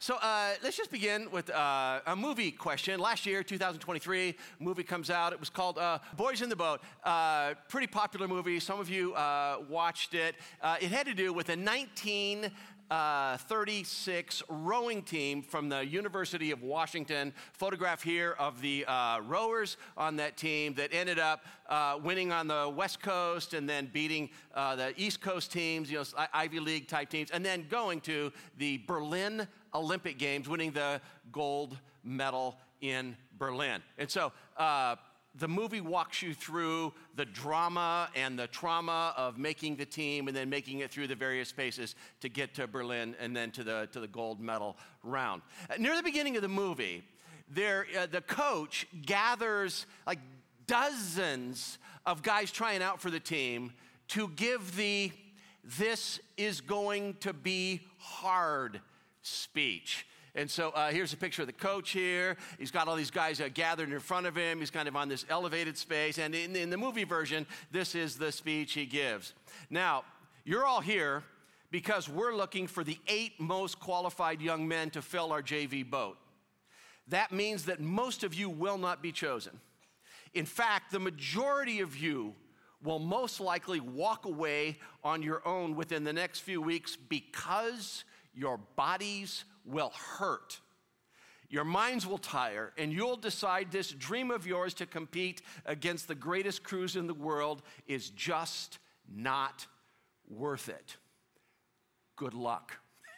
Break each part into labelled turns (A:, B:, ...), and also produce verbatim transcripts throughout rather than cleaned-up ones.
A: So uh, let's just begin with uh, a movie question. Last year, two thousand twenty-three, a movie comes out. It was called uh, Boys in the Boat. Uh, pretty popular movie. Some of you uh, watched it. Uh, it had to do with a nineteen thirty-six rowing team from the University of Washington. Photograph here of the uh, rowers on that team that ended up uh, winning on the West Coast and then beating uh, the East Coast teams, you know, Ivy League type teams, and then going to the Berlin Olympic Games, winning the gold medal in Berlin. And so uh, the movie walks you through the drama and the trauma of making the team and then making it through the various phases to get to Berlin and then to the to the gold medal round. Uh, near the beginning of the movie, there uh, the coach gathers like dozens of guys trying out for the team to give the "this is going to be hard" speech. And so uh, here's a picture of the coach here. He's got all these guys uh, gathered in front of him. He's kind of on this elevated space. And in, in the movie version, this is the speech he gives. Now, you're all here because we're looking for the eight most qualified young men to fill our J V boat. That means that most of you will not be chosen. In fact, the majority of you will most likely walk away on your own within the next few weeks because your bodies will hurt. Your minds will tire, and you'll decide this dream of yours to compete against the greatest crews in the world is just not worth it. Good luck.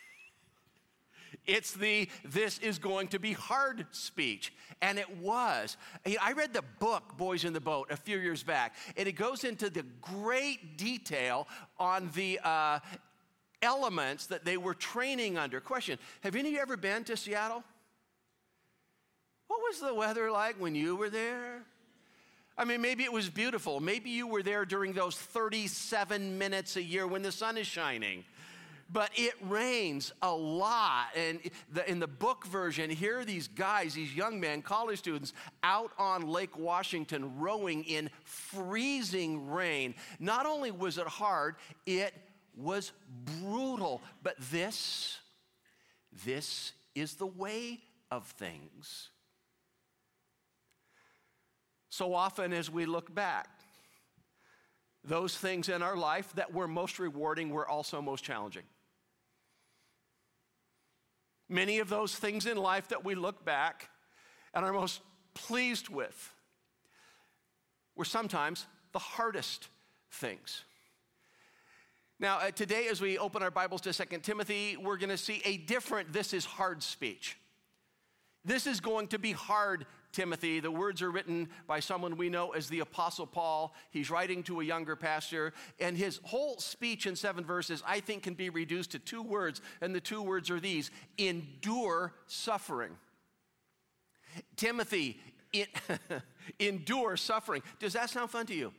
A: It's the "this is going to be hard" speech. And it was. I read the book, Boys in the Boat, a few years back, and it goes into the great detail on the uh, elements that they were training under. Question, have any of you ever been to Seattle? What was the weather like when you were there? I mean, maybe it was beautiful. Maybe you were there during those thirty-seven minutes a year when the sun is shining. But it rains a lot. And the, in the book version, here are these guys, these young men, college students, out on Lake Washington rowing in freezing rain. Not only was it hard, it was brutal. But this, this is the way of things. So often as we look back, those things in our life that were most rewarding were also most challenging. Many of those things in life that we look back and are most pleased with were sometimes the hardest things. Now, uh, today as we open our Bibles to Second Timothy, we're going to see a different "this is hard" speech. This is going to be hard, Timothy. The words are written by someone we know as the Apostle Paul. He's writing to a younger pastor, and his whole speech in seven verses, I think, can be reduced to two words, and the two words are these: endure suffering. Timothy, it, endure suffering. Does that sound fun to you?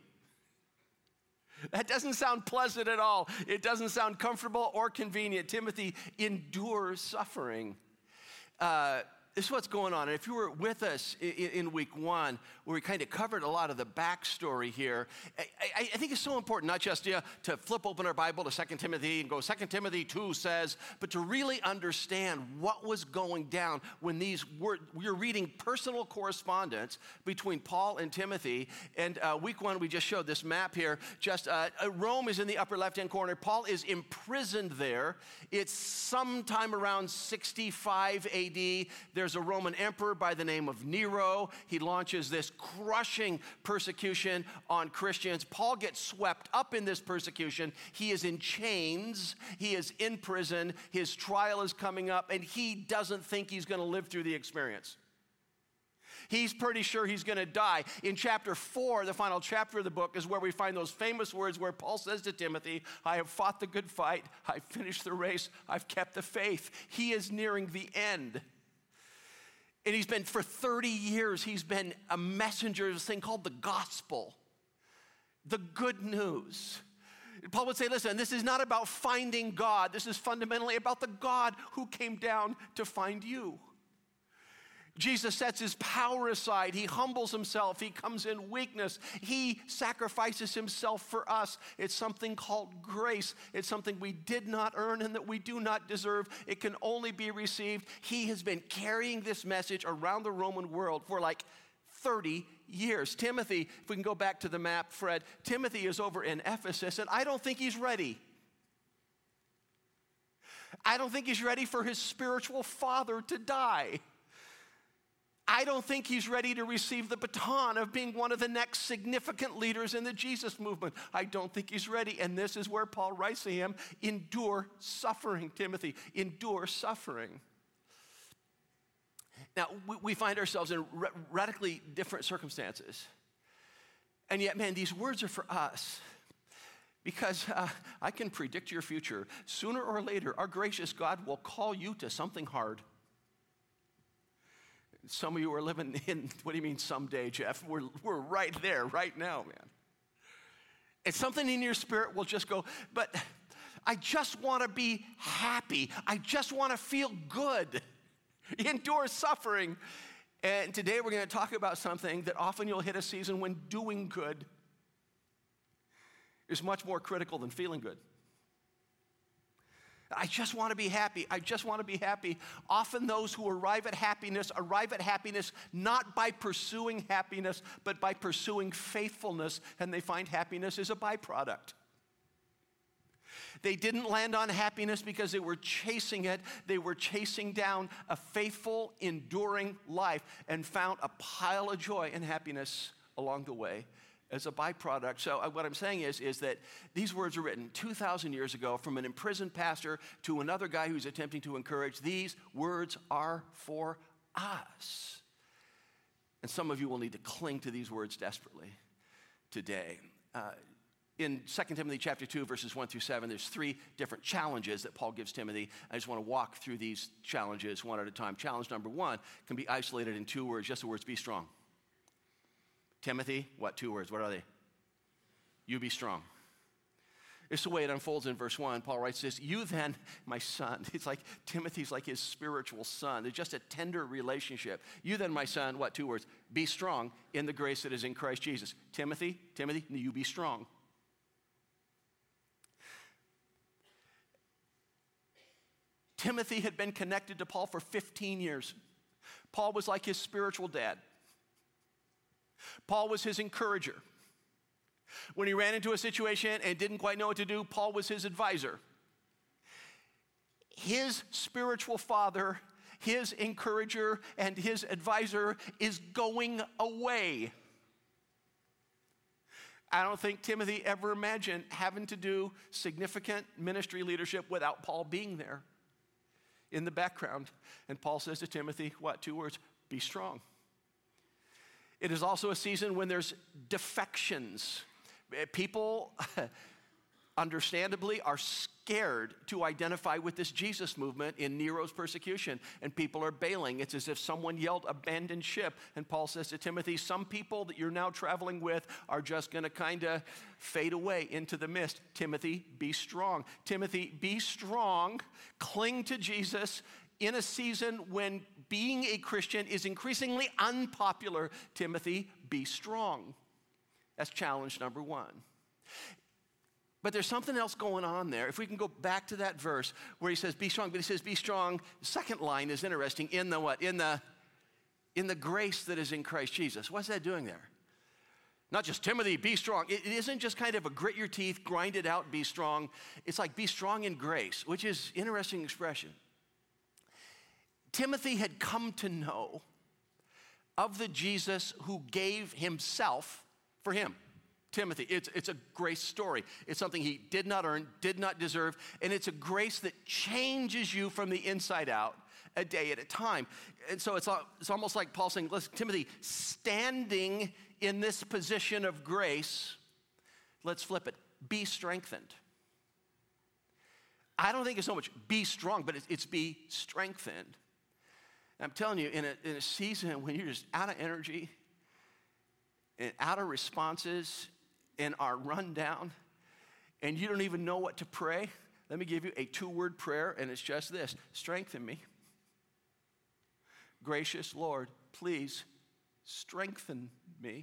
A: That doesn't sound pleasant at all. It doesn't sound comfortable or convenient. Timothy, endure suffering. Uh, This is what's going on. And if you were with us in, in week one, where we kind of covered a lot of the backstory here, I, I, I think it's so important not just you know, to flip open our Bible to Second Timothy and go, Second Timothy two says, but to really understand what was going down when these were, we were reading personal correspondence between Paul and Timothy. And uh, week one, we just showed this map here. Just uh, Rome is in the upper left-hand corner. Paul is imprisoned there. It's sometime around sixty-five A D. There's a Roman emperor by the name of Nero. He launches this crushing persecution on Christians. Paul gets swept up in this persecution. He is in chains. He is in prison. His trial is coming up, and he doesn't think he's going to live through the experience. He's pretty sure he's going to die. In chapter four, the final chapter of the book, is where we find those famous words where Paul says to Timothy, I have fought the good fight. I've finished the race. I've kept the faith. He is nearing the end. And he's been, for thirty years, he's been a messenger of this thing called the gospel, the good news. Paul would say, listen, this is not about finding God. This is fundamentally about the God who came down to find you. Jesus sets his power aside. He humbles himself. He comes in weakness. He sacrifices himself for us. It's something called grace. It's something we did not earn and that we do not deserve. It can only be received. He has been carrying this message around the Roman world for like thirty years. Timothy, if we can go back to the map, Fred, Timothy is over in Ephesus, and I don't think he's ready. I don't think he's ready for his spiritual father to die. I don't think he's ready to receive the baton of being one of the next significant leaders in the Jesus movement. I don't think he's ready. And this is where Paul writes to him, endure suffering, Timothy, endure suffering. Now, we, we find ourselves in ra- radically different circumstances. And yet, man, these words are for us. Because uh, I can predict your future. Sooner or later, our gracious God will call you to something hard. Some of you are living in, what do you mean someday, Jeff? We're, we're right there, right now, man. And something in your spirit will just go, but I just want to be happy. I just want to feel good. Endure suffering. And today we're going to talk about something that often you'll hit a season when doing good is much more critical than feeling good. I just want to be happy. I just want to be happy. Often those who arrive at happiness arrive at happiness not by pursuing happiness, but by pursuing faithfulness, and they find happiness is a byproduct. They didn't land on happiness because they were chasing it. They were chasing down a faithful, enduring life and found a pile of joy and happiness along the way as a byproduct. So uh, what I'm saying is, is that these words are written two thousand years ago from an imprisoned pastor to another guy who's attempting to encourage. These words are for us. And some of you will need to cling to these words desperately today. Uh, in Second Timothy chapter two, verses one through seven, there's three different challenges that Paul gives Timothy. I just want to walk through these challenges one at a time. Challenge number one can be isolated in two words, just the words, be strong. Timothy, what, two words, what are they? You be strong. It's the way it unfolds in verse one. Paul writes this, you then, my son. It's like Timothy's like his spiritual son. It's just a tender relationship. You then, my son, what, two words? Be strong in the grace that is in Christ Jesus. Timothy, Timothy, you be strong. Timothy had been connected to Paul for fifteen years. Paul was like his spiritual dad. Paul was his encourager. When he ran into a situation and didn't quite know what to do, Paul was his advisor. His spiritual father, his encourager, and his advisor is going away. I don't think Timothy ever imagined having to do significant ministry leadership without Paul being there in the background. And Paul says to Timothy, what, two words? Be strong. It is also a season when there's defections. People, understandably, are scared to identify with this Jesus movement in Nero's persecution, and people are bailing. It's as if someone yelled, abandon ship. And Paul says to Timothy, some people that you're now traveling with are just going to kind of fade away into the mist. Timothy, be strong. Timothy, be strong. Cling to Jesus. In a season when being a Christian is increasingly unpopular, Timothy, be strong. That's challenge number one. But there's something else going on there. If we can go back to that verse where he says, be strong, but he says, be strong. The second line is interesting. In the what? In the, in the grace that is in Christ Jesus. What's that doing there? Not just, Timothy, be strong. It, it isn't just kind of a grit your teeth, grind it out, be strong. It's like, be strong in grace, which is an interesting expression. Timothy had come to know of the Jesus who gave himself for him. Timothy, it's, it's a grace story. It's something he did not earn, did not deserve, and it's a grace that changes you from the inside out a day at a time. And so it's, it's almost like Paul saying, listen, Timothy, standing in this position of grace, let's flip it, be strengthened. I don't think it's so much be strong, but it's, it's be strengthened. I'm telling you, in a, in a season when you're just out of energy and out of responses and are run down and you don't even know what to pray, let me give you a two-word prayer, and it's just this: strengthen me. Gracious Lord, please strengthen me.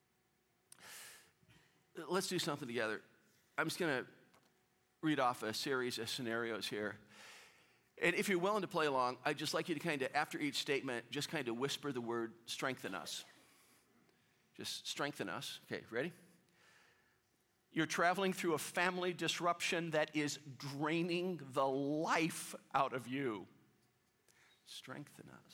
A: Let's do something together. I'm just going to read off a series of scenarios here. And if you're willing to play along, I'd just like you to kind of, after each statement, just kind of whisper the word strengthen us. Just strengthen us. Okay, ready? You're traveling through a family disruption that is draining the life out of you. Strengthen us.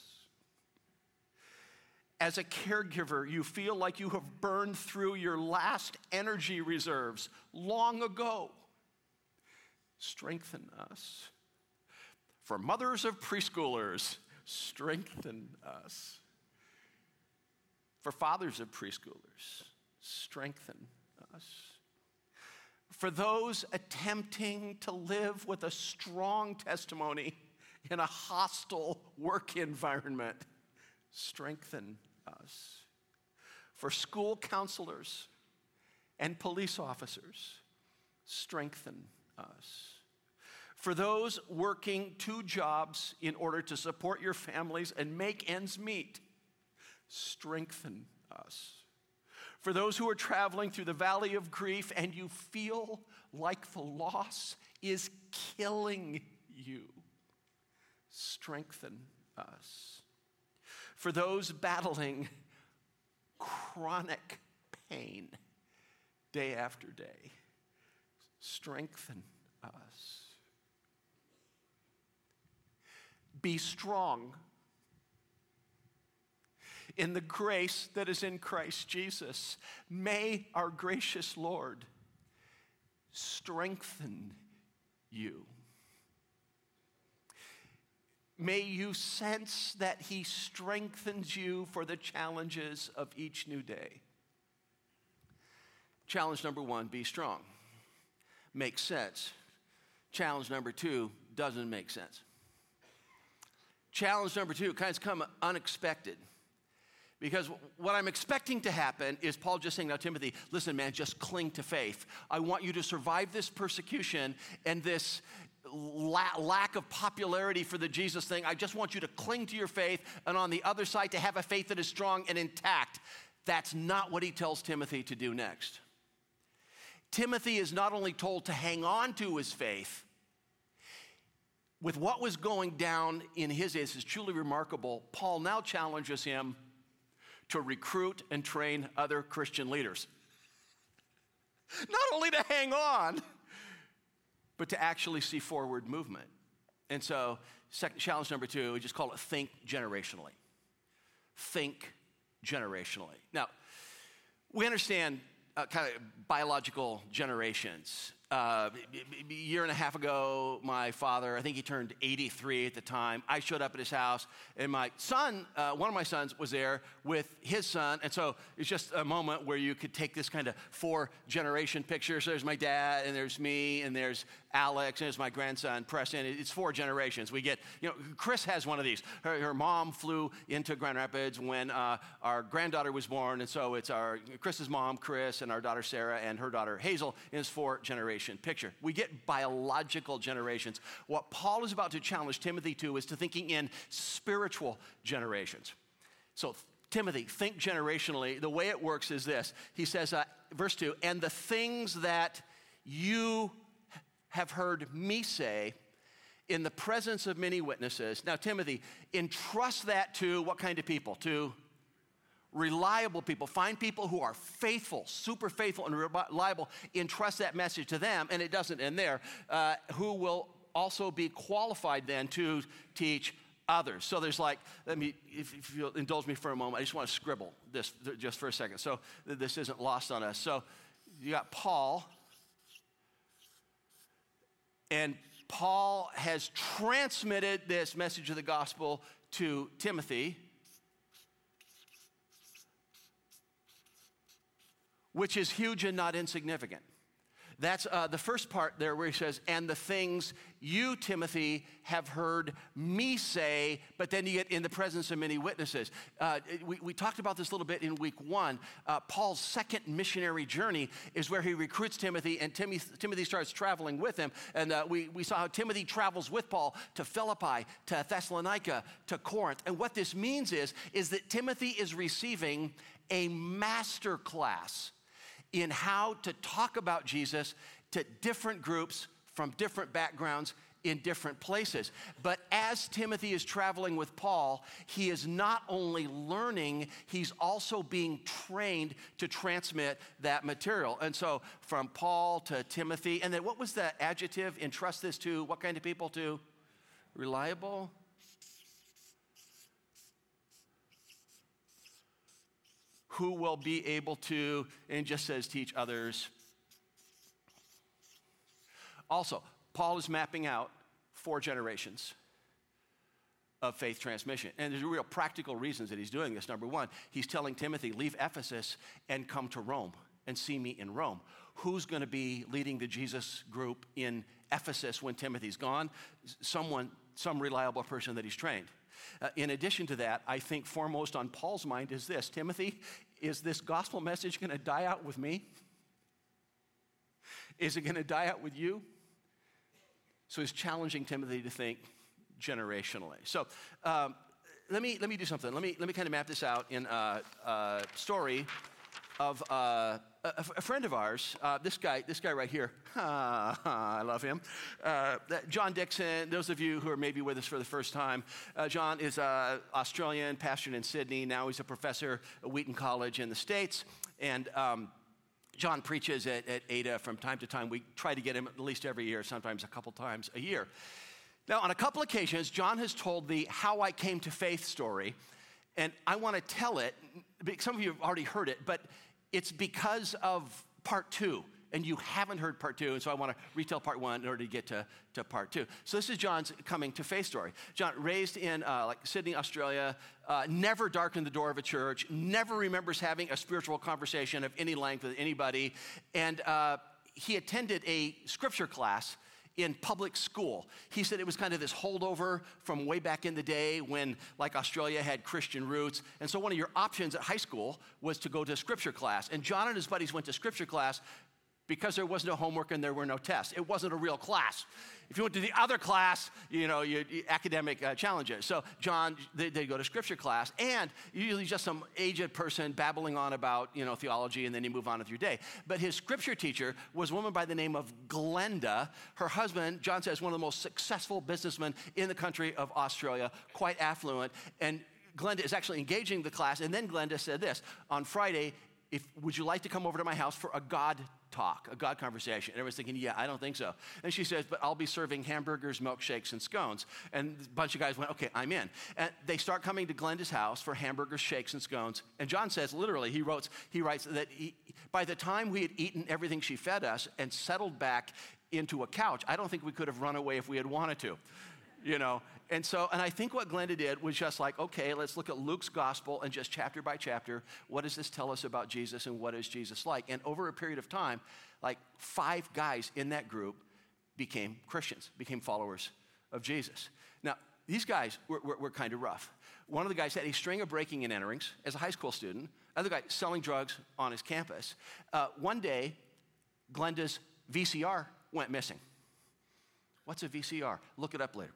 A: As a caregiver, you feel like you have burned through your last energy reserves long ago. Strengthen us. For mothers of preschoolers, strengthen us. For fathers of preschoolers, strengthen us. For those attempting to live with a strong testimony in a hostile work environment, strengthen us. For school counselors and police officers, strengthen us. For those working two jobs in order to support your families and make ends meet, strengthen us. For those who are traveling through the valley of grief and you feel like the loss is killing you, strengthen us. For those battling chronic pain day after day, strengthen us. Be strong in the grace that is in Christ Jesus. May our gracious Lord strengthen you. May you sense that he strengthens you for the challenges of each new day. Challenge number one, be strong. Makes sense. Challenge number two, doesn't make sense. Challenge number two, kind of come unexpected. Because what I'm expecting to happen is Paul just saying, now Timothy, listen man, just cling to faith. I want you to survive this persecution and this la- lack of popularity for the Jesus thing. I just want you to cling to your faith, and on the other side to have a faith that is strong and intact. That's not what he tells Timothy to do next. Timothy is not only told to hang on to his faith. With what was going down in his days is truly remarkable. Paul now challenges him to recruit and train other Christian leaders. Not only to hang on, but to actually see forward movement. And so, second challenge number two, we just call it think generationally. Think generationally. Now, we understand uh, kind of biological generations. Uh, a year and a half ago, my father, I think he turned eighty-three at the time. I showed up at his house, and my son, uh, one of my sons, was there with his son. And so it's just a moment where you could take this kind of four-generation picture. So there's my dad, and there's me, and there's Alex, and there's my grandson, Preston. It's four generations. We get, you know, Chris has one of these. Her, her mom flew into Grand Rapids when uh, our granddaughter was born, and so it's our Chris's mom, Chris, and our daughter, Sarah, and her daughter, Hazel, in this four-generation picture. We get biological generations. What Paul is about to challenge Timothy to is to thinking in spiritual generations. So, Timothy, think generationally. The way it works is this. He says, uh, verse two, and the things that you have heard me say in the presence of many witnesses. Now, Timothy, entrust that to what kind of people? To reliable people. Find people who are faithful, super faithful and reliable. Entrust that message to them, and it doesn't end there, uh, who will also be qualified then to teach others. So there's like, let me, if, if you'll indulge me for a moment, I just want to scribble this just for a second so that this isn't lost on us. So you got Paul, and Paul has transmitted this message of the gospel to Timothy, which is huge and not insignificant. That's uh, the first part there where he says, and the things you, Timothy, have heard me say, but then you get in the presence of many witnesses. Uh, we, we talked about this a little bit in week one. Uh, Paul's second missionary journey is where he recruits Timothy, and Timothy, Timothy starts traveling with him. And uh, we, we saw how Timothy travels with Paul to Philippi, to Thessalonica, to Corinth. And what this means is, is that Timothy is receiving a master class in how to talk about Jesus to different groups from different backgrounds in different places. But as Timothy is traveling with Paul, he is not only learning, he's also being trained to transmit that material. And so from Paul to Timothy, and then what was the adjective? Entrust this to what kind of people? To reliable? Who will be able to, and it just says teach others. Also, Paul is mapping out four generations of faith transmission. And there's real practical reasons that he's doing this. Number one, he's telling Timothy, leave Ephesus and come to Rome and see me in Rome. Who's going to be leading the Jesus group in Ephesus when Timothy's gone? Someone, some reliable person that he's trained. Uh, in addition to that, I think foremost on Paul's mind is this: Timothy, is this gospel message going to die out with me? Is it going to die out with you? So he's challenging Timothy to think generationally. So um, let me let me do something. Let me let me kind of map this out in a, a story of uh, a, a friend of ours. Uh, this guy, this guy right here. I love him. Uh, John Dixon. Those of you who are maybe with us for the first time, uh, John is uh, Australian, pastored in Sydney. Now he's a professor at Wheaton College in the States, and Um, John preaches at, at A D A from time to time. We try to get him at least every year, sometimes a couple times a year. Now, on a couple occasions, John has told the How I Came to Faith story, and I want to tell it. Some of you have already heard it, but it's because of part two, and you haven't heard part two, and so I want to retell part one in order to get to, to part two. So this is John's coming to faith story. John, raised in uh, like Sydney, Australia, uh, never darkened the door of a church, never remembers having a spiritual conversation of any length with anybody, and uh, he attended a scripture class in public school. He said it was kind of this holdover from way back in the day when, like, Australia had Christian roots. And so one of your options at high school was to go to scripture class. And John and his buddies went to scripture class because there was no homework and there were no tests. It wasn't a real class. If you went to the other class, you know, you, you, academic uh, challenges. So John, they, they go to scripture class, and usually just some aged person babbling on about, you know, theology, and then you move on with your day. But his scripture teacher was a woman by the name of Glenda. Her husband, John says, one of the most successful businessmen in the country of Australia, quite affluent. And Glenda is actually engaging the class, and then Glenda said this: on Friday, if, would you like to come over to my house for a God talk, a God conversation? And everyone's thinking, yeah, I don't think so. And she says, but I'll be serving hamburgers, milkshakes, and scones. And a bunch of guys went, okay, I'm in. And they start coming to Glenda's house for hamburgers, shakes, and scones. And John says, literally, he wrote, he writes that he, by the time we had eaten everything she fed us and settled back into a couch, I don't think we could have run away if we had wanted to. You know, and so, and I think what Glenda did was just like, okay, let's look at Luke's gospel and just chapter by chapter, what does this tell us about Jesus and what is Jesus like? And over a period of time, like five guys in that group became Christians, became followers of Jesus. Now, these guys were, were, were kind of rough. One of the guys had a string of breaking and enterings as a high school student. Other guy selling drugs on his campus. Uh, one day, Glenda's V C R went missing. What's a V C R? Look it up later.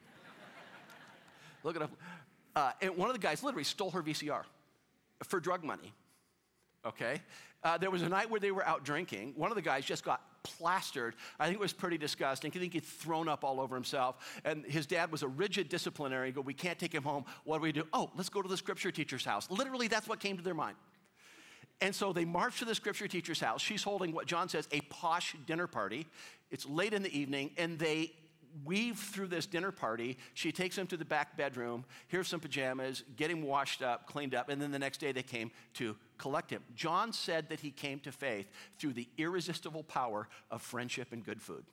A: Look it up. Uh, and one of the guys literally stole her V C R for drug money, okay? Uh, there was a night where they were out drinking. One of the guys just got plastered. I think it was pretty disgusting. I think he'd thrown up all over himself. And his dad was a rigid disciplinary. He go, we can't take him home. What do we do? Oh, let's go to the scripture teacher's house. Literally, that's what came to their mind. And so they march to the scripture teacher's house. She's holding what John says, a posh dinner party. It's late in the evening, and they weave through this dinner party. She takes him to the back bedroom. Here's some pajamas, get him washed up, cleaned up, and then the next day they came to collect him. John said that he came to faith through the irresistible power of friendship and good food.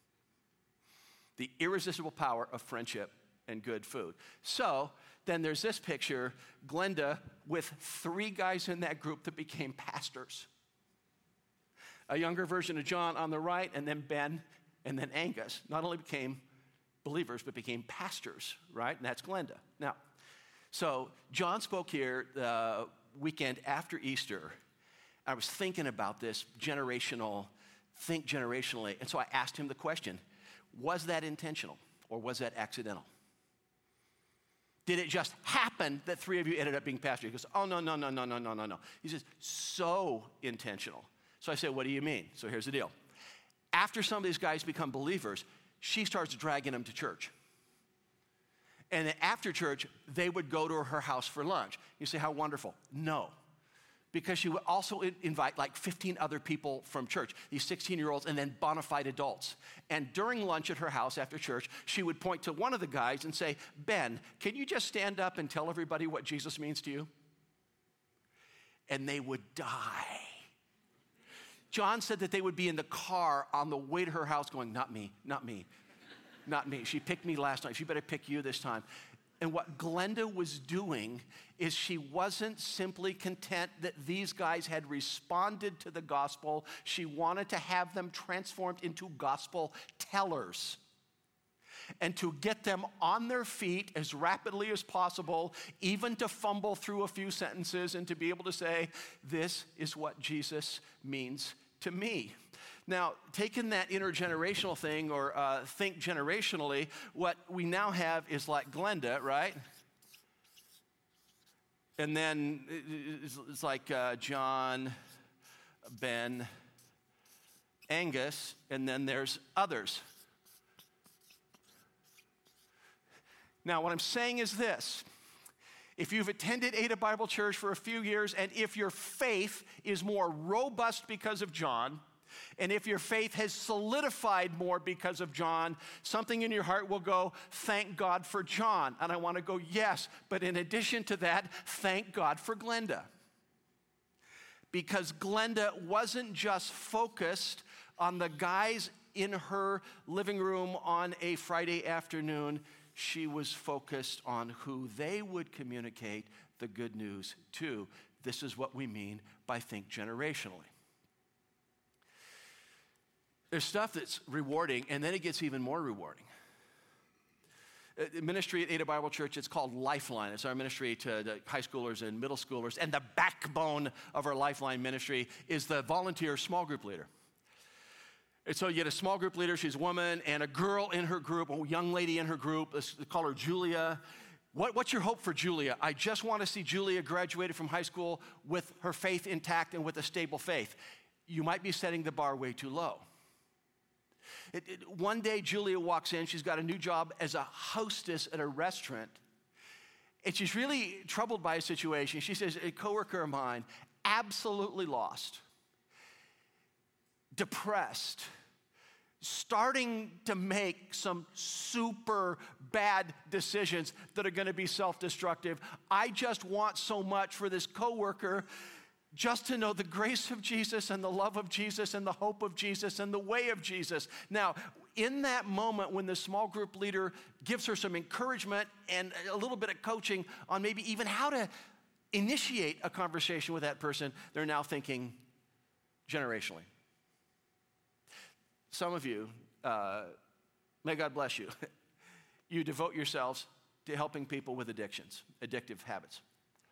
A: The irresistible power of friendship and good food. So then there's this picture, Glenda with three guys in that group that became pastors. a younger version of John on the right, and then Ben, and then Angus, not only became believers, but became pastors, right? And that's Glenda. Now, so John spoke here the weekend after Easter. I was thinking about this generational, think generationally, and so I asked him the question, was that intentional or was that accidental? Did it just happen that three of you ended up being pastors? He goes, oh, no, no, no, no, no, no, no, no. He says, so intentional. So I said, what do you mean? So here's the deal. After some of these guys become believers, she starts dragging them to church. And then after church, they would go to her house for lunch. You say, how wonderful. No. Because she would also invite like fifteen other people from church, these sixteen-year-olds and then bona fide adults. And during lunch at her house after church, she would point to one of the guys and say, Ben, can you just stand up and tell everybody what Jesus means to you? And they would die. John said that they would be in the car on the way to her house going, not me, not me, not me. She picked me last night. She better pick you this time. And what Glenda was doing is she wasn't simply content that these guys had responded to the gospel. She wanted to have them transformed into gospel tellers and to get them on their feet as rapidly as possible, even to fumble through a few sentences and to be able to say, this is what Jesus means to me. Now, taking that intergenerational thing or uh, think generationally, what we now have is like Glenda, right? And then it's, it's like uh, John, Ben, Angus, and then there's others. Now, what I'm saying is this. If you've attended Ada Bible Church for a few years, and if your faith is more robust because of John, and if your faith has solidified more because of John, something in your heart will go, thank God for John. And I want to go, yes, but in addition to that, thank God for Glenda. Because Glenda wasn't just focused on the guys in her living room on a Friday afternoon. She was focused on who they would communicate the good news to. This is what we mean by think generationally. There's stuff that's rewarding, and then it gets even more rewarding. Uh, ministry at Ada Bible Church, it's called Lifeline. It's our ministry to the high schoolers and middle schoolers, and the backbone of our Lifeline ministry is the volunteer small group leader. And so you get a small group leader, she's a woman, and a girl in her group, a young lady in her group, let's call her Julia. What, what's your hope for Julia? I just want to see Julia graduated from high school with her faith intact and with a stable faith. You might be setting the bar way too low. It, it, one day, Julia walks in. She's got a new job as a hostess at a restaurant. And she's really troubled by a situation. She says, a coworker of mine, absolutely lost, depressed, starting to make some super bad decisions that are going to be self-destructive. I just want so much for this coworker just to know the grace of Jesus and the love of Jesus and the hope of Jesus and the way of Jesus. Now, in that moment when the small group leader gives her some encouragement and a little bit of coaching on maybe even how to initiate a conversation with that person, they're now thinking generationally. Some of you, uh, may God bless you, you devote yourselves to helping people with addictions, addictive habits.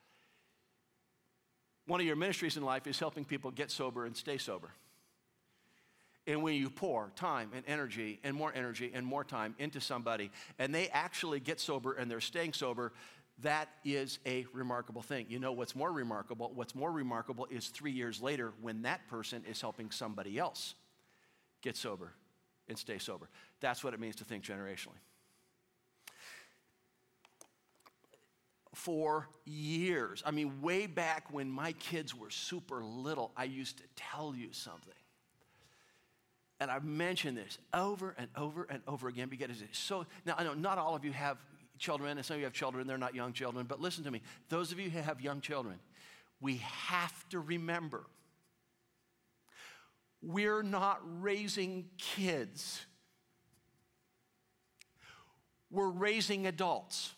A: One of your ministries in life is helping people get sober and stay sober. And when you pour time and energy and more energy and more time into somebody, and they actually get sober and they're staying sober, that is a remarkable thing. You know what's more remarkable? What's more remarkable is three years later when that person is helping somebody else get sober and stay sober. That's what it means to think generationally. For years, I mean, way back when my kids were super little, I used to tell you something. And I've mentioned this over and over and over again because it's so, now I know not all of you have children, and some of you have children, they're not young children, but listen to me. Those of you who have young children, we have to remember, we're not raising kids. We're raising adults.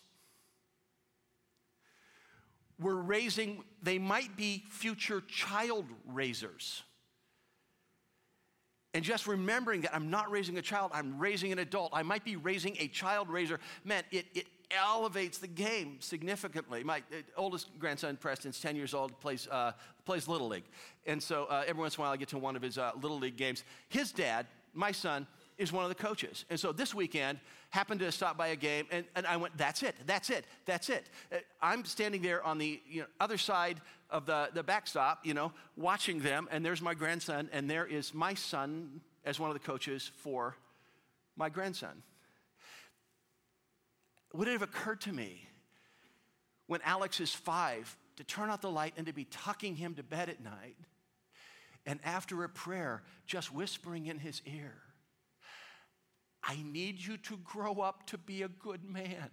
A: We're raising, they might be future child raisers. And just remembering that I'm not raising a child, I'm raising an adult. I might be raising a child raiser. Man, it, it elevates the game significantly. My uh, oldest grandson, Preston's ten years old, plays, uh, plays Little League. And so uh, every once in a while I get to one of his uh, Little League games. His dad, my son, is one of the coaches. And so this weekend, happened to stop by a game, and, and I went, that's it, that's it, that's it. Uh, I'm standing there on the you know, other side of the, the backstop, you know, watching them, and there's my grandson, and there is my son as one of the coaches for my grandson. Would it have occurred to me when Alex is five to turn out the light and to be tucking him to bed at night, and after a prayer, just whispering in his ear, I need you to grow up to be a good man.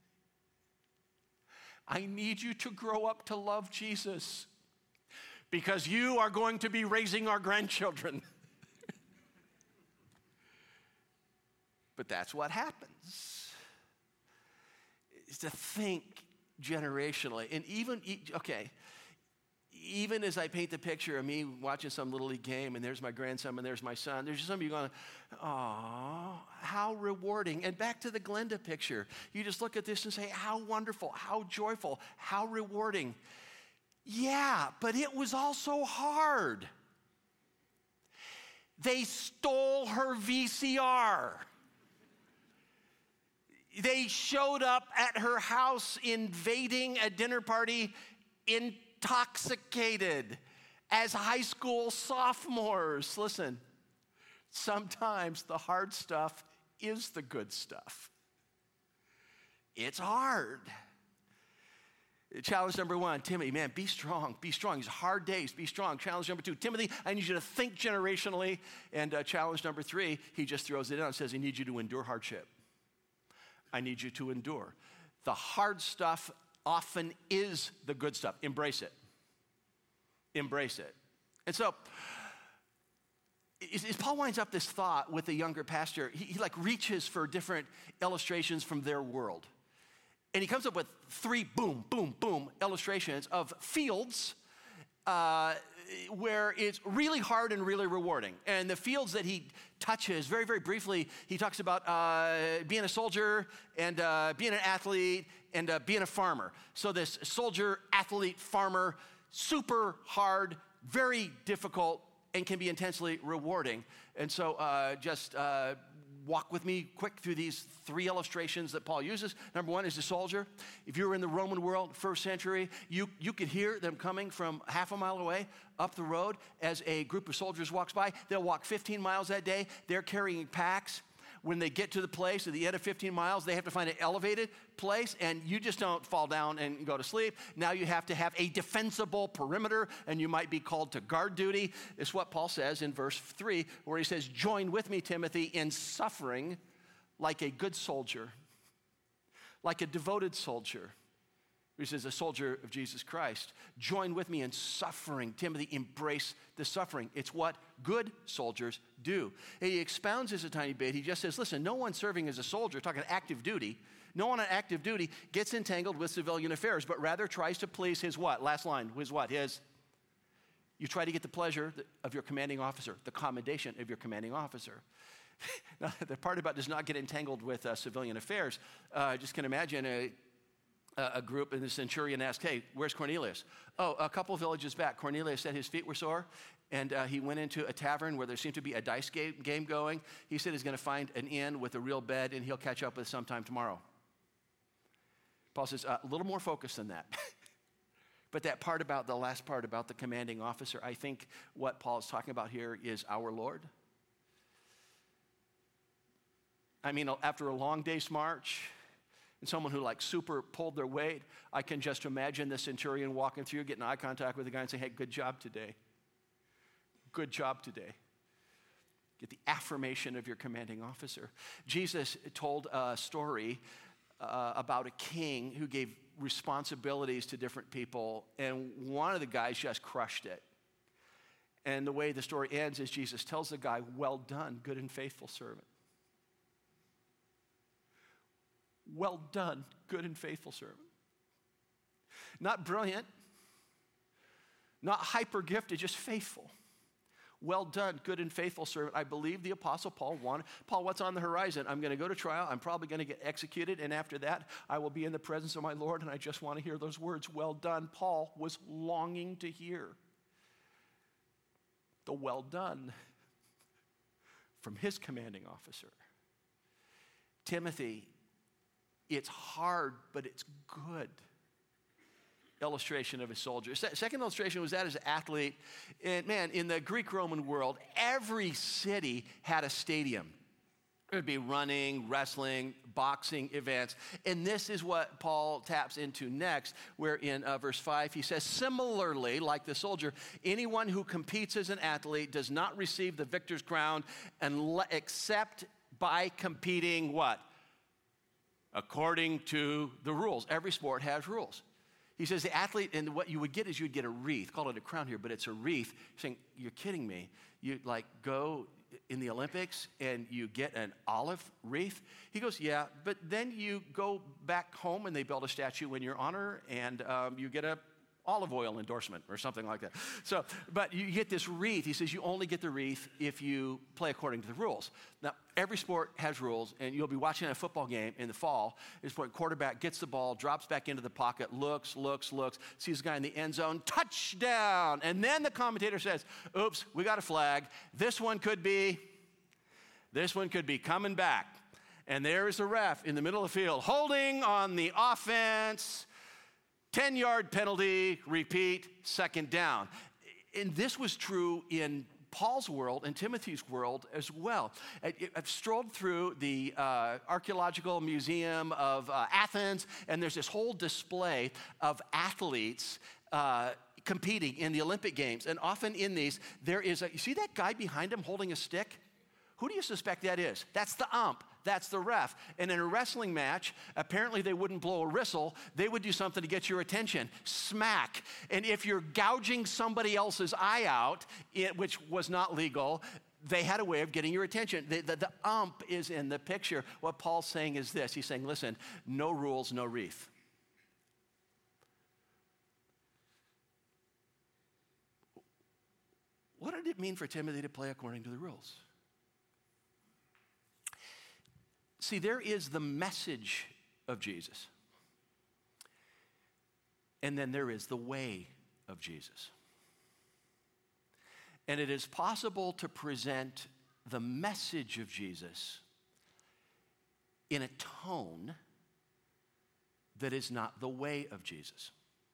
A: I need you to grow up to love Jesus because you are going to be raising our grandchildren. But that's what happens, is to think generationally. And even, okay, even as I paint the picture of me watching some Little League game, and there's my grandson and there's my son, there's just some of you going, oh, how rewarding. And back to the Glenda picture. You just look at this and say, how wonderful, how joyful, how rewarding. Yeah, but it was also hard. They stole her V C R. They showed up at her house invading a dinner party in intoxicated as high school sophomores. Listen, sometimes the hard stuff is the good stuff. It's hard. Challenge number one, Timothy, man, be strong, be strong. These hard days, be strong. Challenge number two, Timothy, I need you to think generationally. And uh, challenge number three, he just throws it in and says, I need you to endure hardship. I need you to endure. The hard stuff often is the good stuff. Embrace it. Embrace it. And so, as Paul winds up this thought with the younger pastor, he, he like reaches for different illustrations from their world. And he comes up with three boom, boom, boom illustrations of fields uh, where it's really hard and really rewarding. And the fields that he touches, very, very briefly, he talks about uh, being a soldier and uh, being an athlete and uh, being a farmer. So this soldier, athlete, farmer, super hard, very difficult, and can be intensely rewarding. And so uh, just uh, walk with me quick through these three illustrations that Paul uses. Number one is the soldier. If you were in the Roman world, first century, you, you could hear them coming from half a mile away up the road as a group of soldiers walks by. They'll walk fifteen miles that day. They're carrying packs. When they get to the place at the end of fifteen miles, they have to find an elevated place, and you just don't fall down and go to sleep. Now you have to have a defensible perimeter, and you might be called to guard duty. It's what Paul says in verse three, where he says, join with me, Timothy, in suffering like a good soldier, like a devoted soldier. He says, a soldier of Jesus Christ. Join with me in suffering. Timothy, embrace the suffering. It's what good soldiers do. And he expounds this a tiny bit. He just says, listen, no one serving as a soldier, talking active duty, no one on active duty gets entangled with civilian affairs, but rather tries to please his what? Last line, his what? His, you try to get the pleasure of your commanding officer, the commendation of your commanding officer. Now, the part about does not get entangled with uh, civilian affairs, uh, I just can imagine a a group, and the centurion asked, hey, where's Cornelius? Oh, a couple villages back. Cornelius said his feet were sore, and uh, he went into a tavern where there seemed to be a dice game, game going. He said he's going to find an inn with a real bed, and he'll catch up with us sometime tomorrow. Paul says, uh, a little more focused than that. But that part about, the last part about the commanding officer, I think what Paul is talking about here is our Lord. I mean, after a long day's march, and someone who like super pulled their weight, I can just imagine the centurion walking through, getting eye contact with the guy and saying, hey, good job today. Good job today. Get the affirmation of your commanding officer. Jesus told a story uh, about a king who gave responsibilities to different people, and one of the guys just crushed it. And the way the story ends is Jesus tells the guy, well done, good and faithful servant. Well done, good and faithful servant. Not brilliant, not hyper gifted, just faithful. Well done, good and faithful servant. I believe the Apostle Paul wanted, Paul, what's on the horizon? I'm going to go to trial. I'm probably going to get executed. And after that, I will be in the presence of my Lord. And I just want to hear those words, well done. Paul was longing to hear the well done from his commanding officer. Timothy, it's hard, but it's good. Illustration of a soldier. Se- second illustration was that as an athlete. And man, in the Greek-Roman world, every city had a stadium. There would be running, wrestling, boxing events. And this is what Paul taps into next, where in uh, verse five, he says, similarly, like the soldier, anyone who competes as an athlete does not receive the victor's crown unless, except by competing what? According to the rules. Every sport has rules. He says the athlete, and what you would get is you'd get a wreath. Call it a crown here, but it's a wreath. You're saying, you're kidding me. You like go in the Olympics and you get an olive wreath? He goes, yeah, but then you go back home and they build a statue in your honor and um, you get a olive oil endorsement or something like that. So, but you get this wreath. He says you only get the wreath if you play according to the rules. Now, every sport has rules, and you'll be watching a football game in the fall. This point, quarterback gets the ball, drops back into the pocket, looks, looks, looks, sees a guy in the end zone, touchdown. And then the commentator says, oops, we got a flag. This one could be, this one could be coming back. And there is a ref in the middle of the field holding on the offense. ten-yard penalty, repeat, second down. And this was true in Paul's world and Timothy's world as well. I've strolled through the uh, Archaeological Museum of uh, Athens, and there's this whole display of athletes uh, competing in the Olympic Games. And often in these, there is a, you see that guy behind him holding a stick? Who do you suspect that is? That's the ump. That's the ref. And in a wrestling match, apparently they wouldn't blow a whistle. They would do something to get your attention. Smack. And if you're gouging somebody else's eye out, it, which was not legal, they had a way of getting your attention. The, the, the ump is in the picture. What Paul's saying is this. He's saying, listen, no rules, no wreath. What did it mean for Timothy to play according to the rules? See, there is the message of Jesus. And then there is the way of Jesus. And it is possible to present the message of Jesus in a tone that is not the way of Jesus.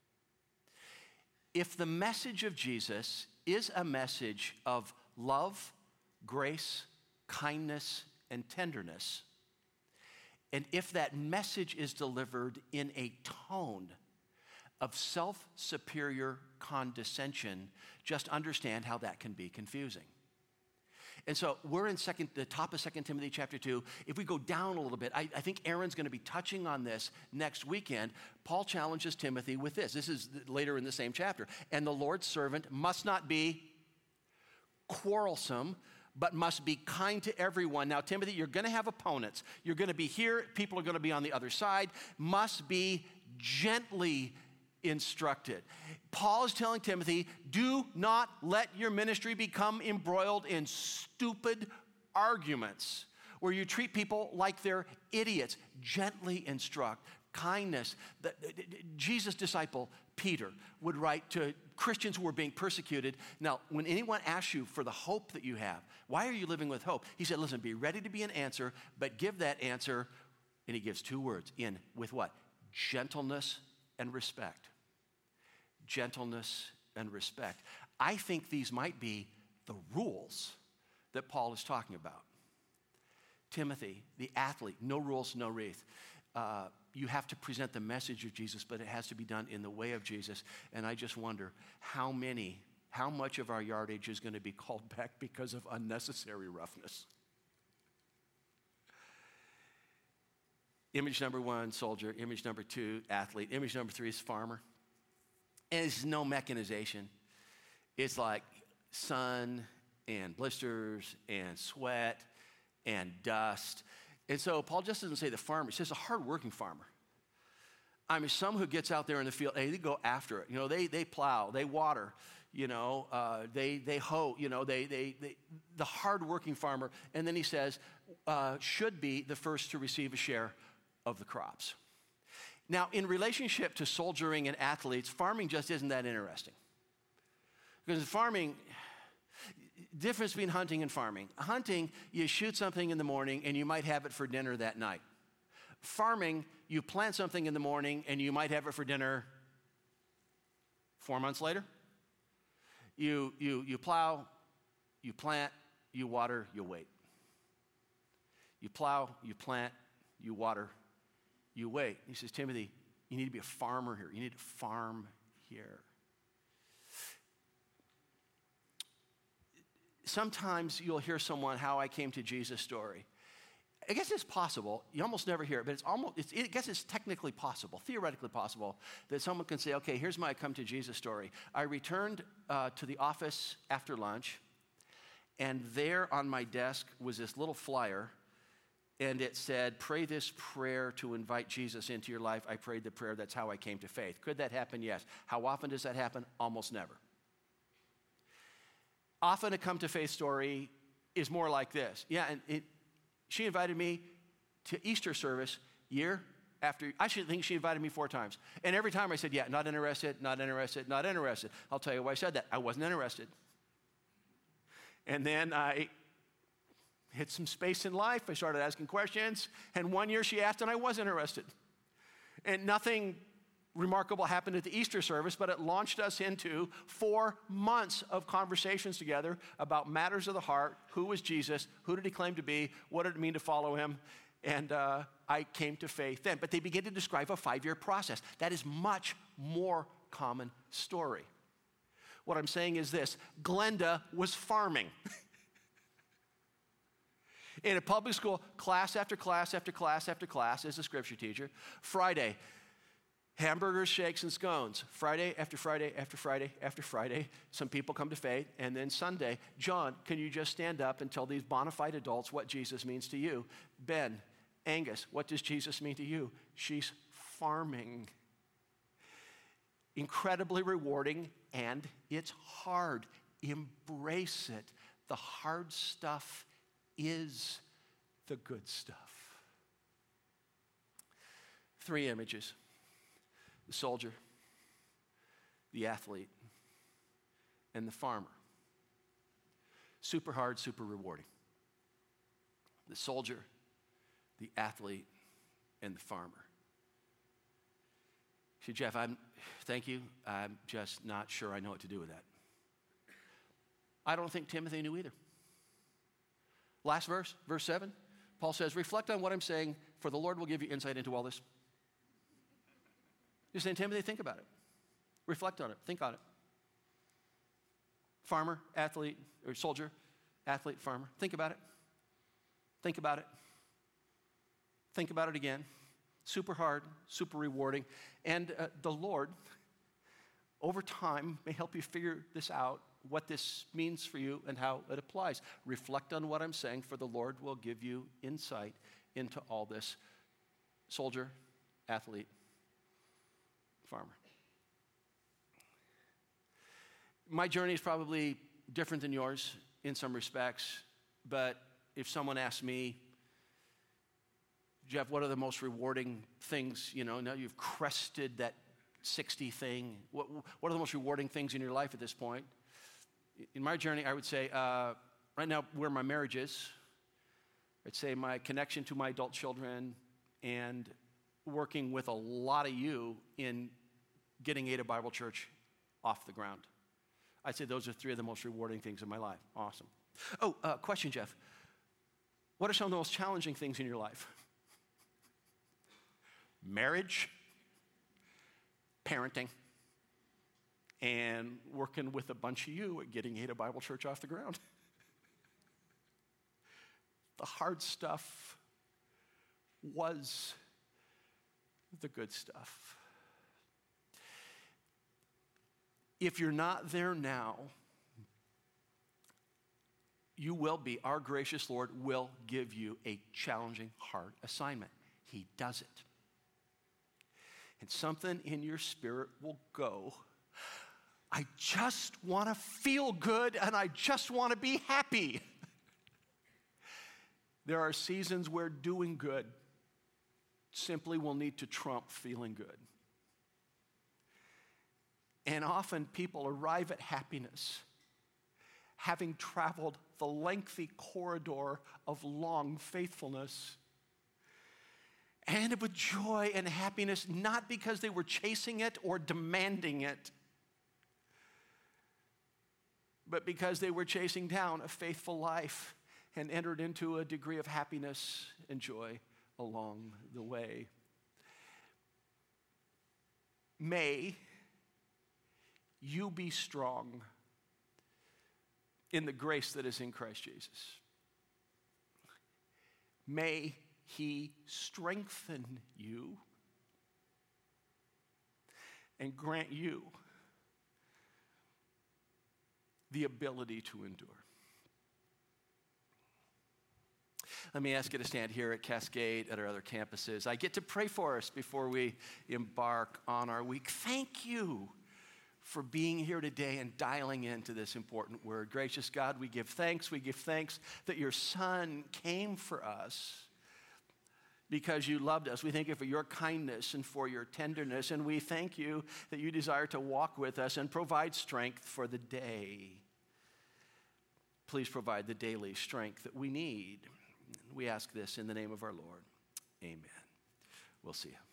A: If the message of Jesus is a message of love, grace, kindness, and tenderness, and if that message is delivered in a tone of self-superior condescension, just understand how that can be confusing. And so we're in second, the top of Second Timothy chapter two. If we go down a little bit, I, I think Aaron's going to be touching on this next weekend. Paul challenges Timothy with this. This is later in the same chapter. And the Lord's servant must not be quarrelsome, but must be kind to everyone. Now, Timothy, you're going to have opponents. You're going to be here. People are going to be on the other side. Must be gently instructed. Paul is telling Timothy, do not let your ministry become embroiled in stupid arguments where you treat people like they're idiots. Gently instruct. Kindness. The, the, the, Jesus' disciple, Peter, would write to Christians who were being persecuted. Now, when anyone asks you for the hope that you have, why are you living with hope? He said, listen, be ready to be an answer, but give that answer, and he gives two words, in with what? Gentleness and respect. Gentleness and respect. I think these might be the rules that Paul is talking about. Timothy, the athlete, no rules, no wreath. Uh, you have to present the message of Jesus, but it has to be done in the way of Jesus. And I just wonder how many, how much of our yardage is going to be called back because of unnecessary roughness. Image number one, soldier. Image number two, athlete. Image number three is farmer. And it's no mechanization. It's like sun and blisters and sweat and dust. And so Paul just doesn't say the farmer. He says a hardworking farmer. I mean, some who gets out there in the field, hey, they go after it. You know, they, they plow, they water. you know, uh, they, they hoe, you know, they, they, they, the hardworking farmer. And then he says, uh, should be the first to receive a share of the crops. Now, in relationship to soldiering and athletes, farming just isn't that interesting. Because farming, difference between hunting and farming. Hunting, you shoot something in the morning and you might have it for dinner that night. Farming, you plant something in the morning and you might have it for dinner four months later. You, you, you plow, you plant, you water, you wait. You plow, you plant, you water, you wait. He says, Timothy, you need to be a farmer here. You need to farm here. Sometimes you'll hear someone, how I came to Jesus story. I guess it's possible. You almost never hear it, but it's almost, it's, I guess it's technically possible, theoretically possible, that someone can say, okay, here's my come to Jesus story. I returned uh, to the office after lunch, and there on my desk was this little flyer, and it said, pray this prayer to invite Jesus into your life. I prayed the prayer. That's how I came to faith. Could that happen? Yes. How often does that happen? Almost never. Often a come to faith story is more like this. Yeah, and it, she invited me to Easter service year after. I should think she invited me four times. And every time I said, yeah, not interested, not interested, not interested. I'll tell you why I said that. I wasn't interested. And then I hit some space in life. I started asking questions. And one year she asked and I was interested. And nothing remarkable happened at the Easter service, but it launched us into four months of conversations together about matters of the heart. Who was Jesus? Who did he claim to be? What did it mean to follow him? And uh, I came to faith then. But they begin to describe a five-year process. That is much more common story. What I'm saying is this: Glenda was farming. In a public school, class after class after class after class as a scripture teacher. Friday, hamburgers, shakes, and scones. Friday after Friday after Friday after Friday, some people come to faith. And then Sunday, John, can you just stand up and tell these bona fide adults what Jesus means to you? Ben, Angus, what does Jesus mean to you? She's farming. Incredibly rewarding, and it's hard. Embrace it. The hard stuff is the good stuff. Three images: the soldier, the athlete, and the farmer. Super hard, super rewarding. The soldier, the athlete, and the farmer. See, Jeff, I'm, thank you. I'm just not sure I know what to do with that. I don't think Timothy knew either. Last verse, verse seven, Paul says, reflect on what I'm saying, for the Lord will give you insight into all this. You're saying, Timothy, think about it. Reflect on it. Think on it. Farmer, athlete, or soldier, athlete, farmer. Think about it. Think about it. Think about it again. Super hard, super rewarding. And uh, the Lord, over time, may help you figure this out, what this means for you and how it applies. Reflect on what I'm saying, for the Lord will give you insight into all this. Soldier, athlete, farmer. My journey is probably different than yours in some respects, but if someone asked me, Jeff, what are the most rewarding things, you know, now you've crested that sixty thing, what, what are the most rewarding things in your life at this point? In my journey, I would say, uh, right now, where my marriage is, I'd say my connection to my adult children and working with a lot of you in getting Ada Bible Church off the ground. I'd say those are three of the most rewarding things in my life. Awesome. Oh, uh, question, Jeff. What are some of the most challenging things in your life? Marriage, parenting, and working with a bunch of you at getting Ada Bible Church off the ground. The hard stuff was the good stuff. If you're not there now, you will be. Our gracious Lord will give you a challenging, hard assignment. He does it. And something in your spirit will go, I just want to feel good and I just want to be happy. There are seasons where doing good simply will need to trump feeling good. And often people arrive at happiness having traveled the lengthy corridor of long faithfulness, and with joy and happiness, not because they were chasing it or demanding it, but because they were chasing down a faithful life and entered into a degree of happiness and joy along the way. May you be strong in the grace that is in Christ Jesus. May He strengthen you and grant you the ability to endure. Let me ask you to stand here at Cascade, at our other campuses. I get to pray for us before we embark on our week. Thank you for being here today and dialing into this important word. Gracious God, we give thanks. We give thanks that your Son came for us because you loved us. We thank you for your kindness and for your tenderness, and we thank you that you desire to walk with us and provide strength for the day. Please provide the daily strength that we need. We ask this in the name of our Lord. Amen. We'll see you.